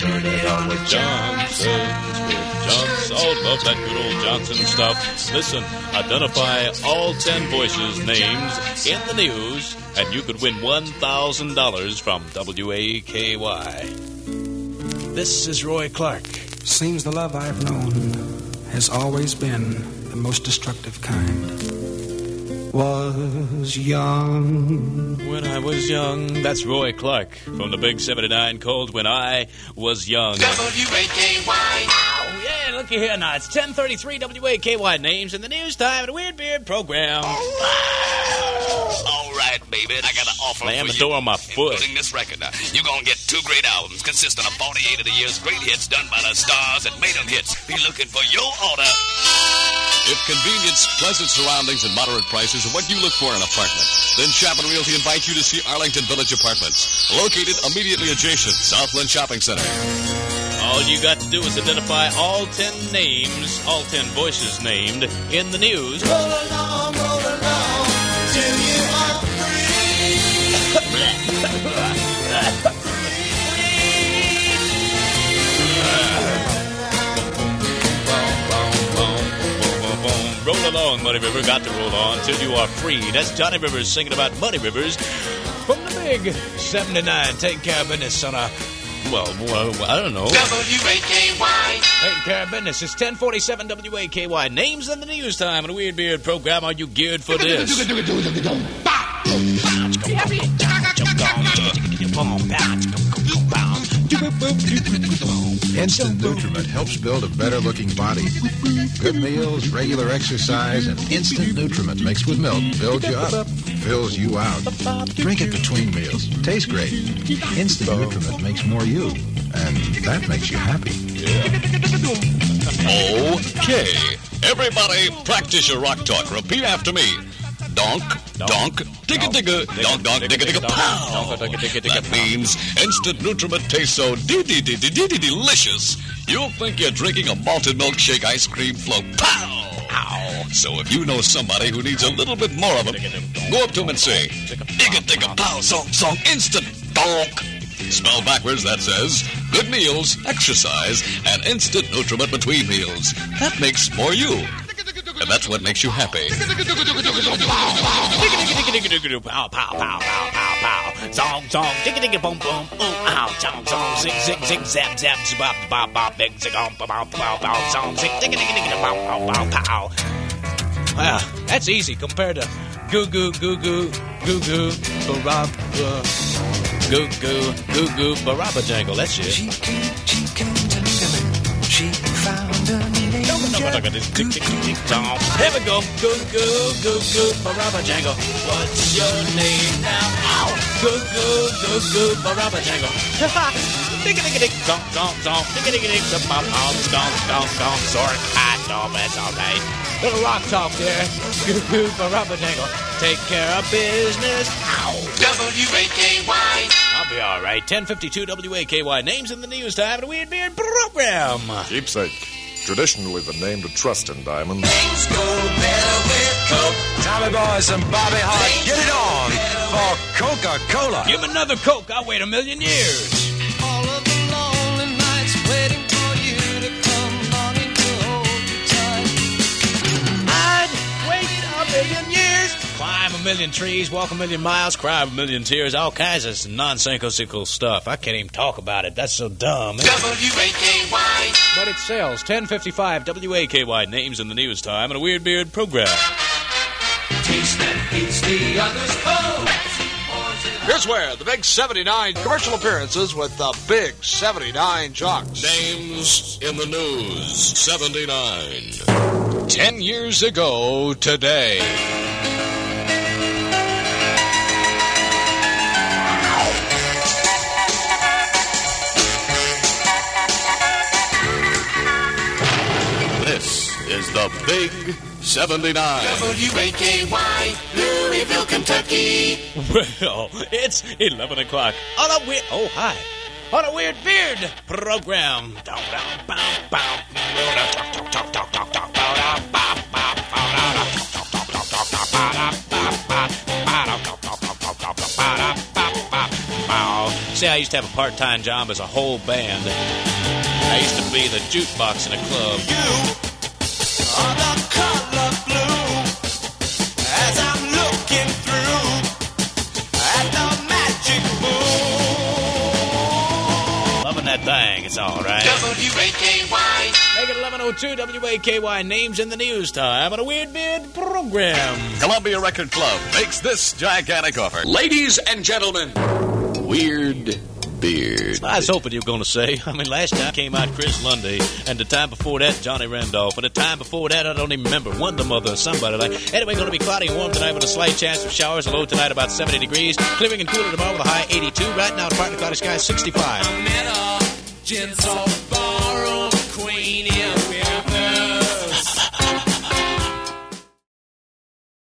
Turn it on with Johnson's. With Johnson. Oh, love that good old Johnson stuff. Listen, identify all 10 voices' names in the news, and you could win $1,000 from WAKY. This is Roy Clark. Seems the love I've known has always been the most destructive kind. Was young. When I was young. That's Roy Clark from the Big 79 called When I Was Young. WAKY. Oh, yeah, looky here now. It's 10:33 WAKY. Names in the news time and a Weird Beard program. All right, baby. I got an offer Slam for the you. door on my foot. Including this record. Now, you're going to get 2 great albums consisting of 48 of the year's great hits done by the stars that made them hits. Be looking for your order. If convenience, pleasant surroundings, and moderate prices are what you look for in an apartment, then Chapman Realty invites you to see Arlington Village Apartments, located immediately adjacent Southland Shopping Center. All you got to do is identify all 10 names, all 10 voices named in the news. Roll along, till you are Roll along, Muddy River, got to roll on till you are free. That's Johnny Rivers singing about Muddy Rivers from the Big 79. Taking care of business on a, well, I don't know. WAKY. Taking care of business. It's 10:47 WAKY. Names in the news time and a Weird Beard program. Are you geared for this? Instant Nutriment helps build a better-looking body. Good meals, regular exercise, and Instant Nutriment mixed with milk builds you up, fills you out. Drink it between meals. Tastes great. Instant Nutriment makes more you, and that makes you happy. Okay. Everybody, practice your rock talk. Repeat after me. Donk, donk, digga digga, donk, donk, digga digga, pow. That means Instant Nutriment tastes so delicious, you'll think you're drinking a malted milkshake ice cream float. Pow! Ow. So if you know somebody who needs a little bit more of it, go up to him and say, digga digga, pow, song, instant, donk. Spelled backwards, that says, good meals, exercise, and Instant Nutriment between meals. That makes more you. And that's what makes you happy. Pow, pow, pow, pow, pow, pow. Song, digga, digga, boom, boom, ooh, ow, song, zig, zig, zig, zap, zap, zap, bop, bop, big, zig, pow, pow, pow, pow, song, zig, digga, digga, digga, pow, pow, pow, pow. Well, that's easy compared to goo, goo, goo, goo, goo, goo, barabba, goo, goo, goo, goo, barabba jangle. That's it. She came to Lingaman. She found an angel. Here we go. Goo, goo, goo, goo, barabba jangle. What's your name now? Ow! Goo, goo, goo, goo, barabba jangle. Digga-digga-dig, donk, donk, donk. Digga-digga-dig, bop, bop, donk, donk, donk. Sorry, that's all right. Little rock talk there. Goo, goo, barabba jangle. Take care of business. Ow! WAKY. I'll be all right. 10:52 WAKY. Names in the news time and a Weird Beard program. Keepsake. Traditionally the name to trust in Diamond. Things go better with Coke. Tommy Boys and Bobby Hart, get it on for Coca-Cola. Give me another Coke. I'll wait 1,000,000 years. All of the lonely nights waiting for you to come longing to hold you tight. I'd wait 1,000,000 years. Climb 1,000,000 trees, walk 1,000,000 miles, cry 1,000,000 tears, all kinds of nonsensical stuff. I can't even talk about it. That's so dumb. WAKY. But it sells. 10:55 WAKY. Names in the news time and a Weird Beard program. Taste that beats the others. Coke. Here's where the Big 79 commercial appearances with the Big 79 Jocks. Names in the news. 79. 10 years ago today. This is the Big 79. WAKY. Louisville, Kentucky. Well, it's 11 o'clock on a weird... Oh, hi. On a Weird Beard program. say I used to have a part-time job as a whole band. I used to be the jukebox in a club. On the color blue, as I'm looking through at the magic moon. Loving that thing, it's all right. WAKY. Make it 11:02 WAKY. Names in the news time on a Weird Beard program. Columbia Record Club makes this gigantic offer. Ladies and gentlemen, Weird Beard. I was hoping you were going to say. I mean, last time came out Chris Lundy, and the time before that, Johnny Randolph, and the time before that, I don't even remember, Wonder Mother or somebody like. Anyway, going to be cloudy and warm tonight with a slight chance of showers. A low tonight about 70 degrees. Clearing and cooler tomorrow with a high 82. Right now, partly cloudy skies 65. Gin salt bar.